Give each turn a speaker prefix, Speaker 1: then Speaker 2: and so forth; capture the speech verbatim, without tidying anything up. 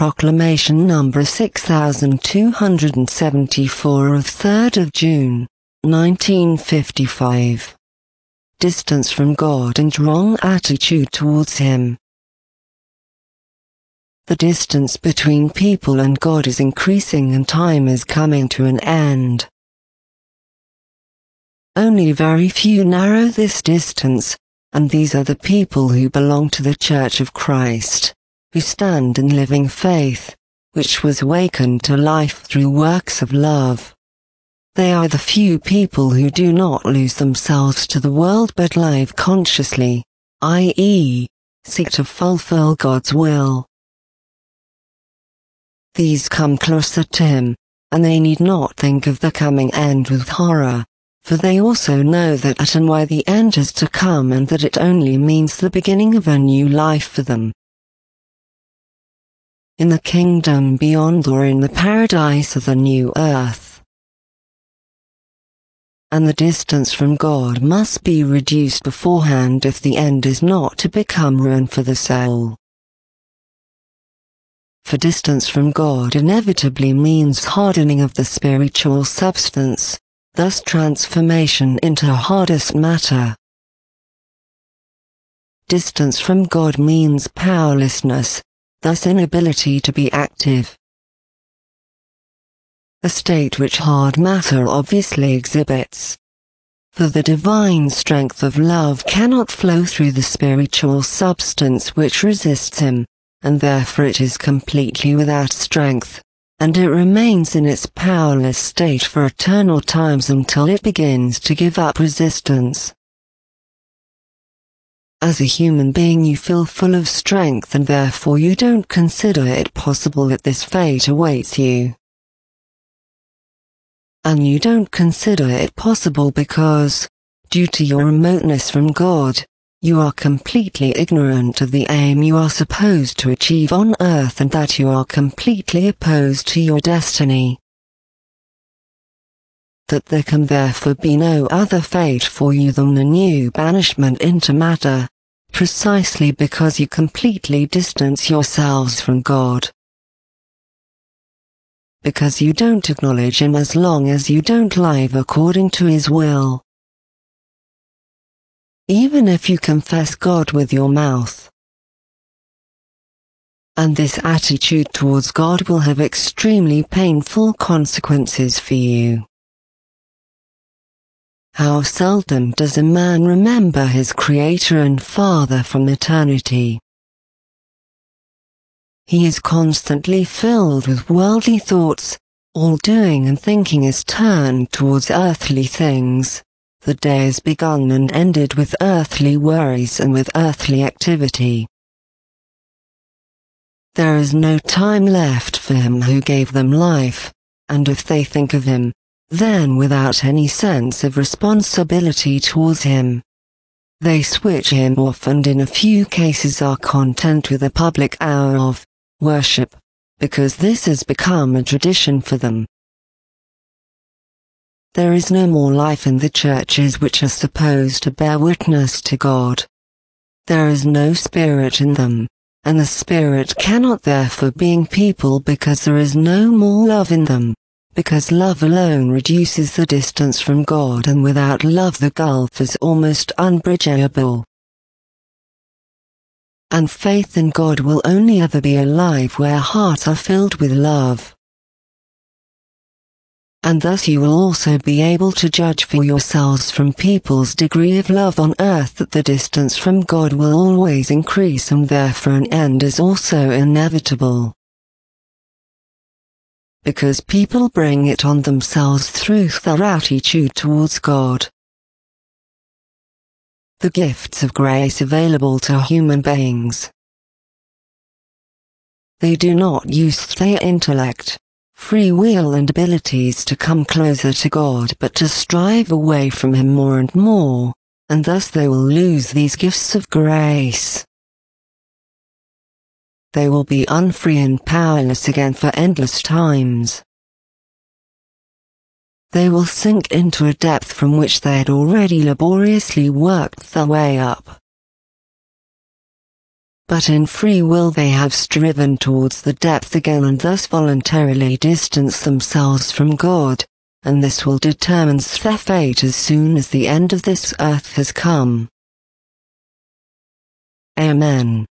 Speaker 1: Proclamation number six thousand two hundred seventy-four of third of June, nineteen fifty-five. Distance from God and wrong attitude towards Him. The distance between people and God is increasing and time is coming to an end. Only very few narrow this distance, and these are the people who belong to the Church of Christ, who stand in living faith, which was awakened to life through works of love. They are the few people who do not lose themselves to the world but live consciously, that is, seek to fulfill God's will. These come closer to Him, and they need not think of the coming end with horror, for they also know that at and why the end is to come and that it only means the beginning of a new life for them. In the kingdom beyond or in the paradise of the new earth. And the distance from God must be reduced beforehand if the end is not to become ruin for the soul. For distance from God inevitably means hardening of the spiritual substance, thus transformation into hardest matter. Distance from God means powerlessness, thus inability to be active. A state which hard matter obviously exhibits. For the divine strength of love cannot flow through the spiritual substance which resists Him, and therefore it is completely without strength, and it remains in its powerless state for eternal times until it begins to give up resistance. As a human being you feel full of strength and therefore you don't consider it possible that this fate awaits you. And you don't consider it possible because, due to your remoteness from God, you are completely ignorant of the aim you are supposed to achieve on earth and that you are completely opposed to your destiny. That there can therefore be no other fate for you than the new banishment into matter, precisely because you completely distance yourselves from God. Because you don't acknowledge Him as long as you don't live according to His will. Even if you confess God with your mouth. And this attitude towards God will have extremely painful consequences for you. How seldom does a man remember his Creator and Father from eternity? He is constantly filled with worldly thoughts, all doing and thinking is turned towards earthly things. The day is begun and ended with earthly worries and with earthly activity. There is no time left for Him who gave them life, and if they think of Him, then without any sense of responsibility towards Him, they switch Him off and in a few cases are content with a public hour of worship, because this has become a tradition for them. There is no more life in the churches which are supposed to bear witness to God. There is no spirit in them, and the spirit cannot therefore be in people because there is no more love in them, because love alone reduces the distance from God and without love the gulf is almost unbridgeable. And faith in God will only ever be alive where hearts are filled with love. And thus you will also be able to judge for yourselves from people's degree of love on earth that the distance from God will always increase and therefore an end is also inevitable. Because people bring it on themselves through their attitude towards God. The gifts of grace available to human beings. They do not use their intellect, free will and abilities to come closer to God but to strive away from Him more and more, and thus they will lose these gifts of grace. They will be unfree and powerless again for endless times. They will sink into a depth from which they had already laboriously worked their way up. but in free will they have striven towards the depth again and thus voluntarily distanced themselves from God, and this will determine their fate as soon as the end of this earth has come. Amen.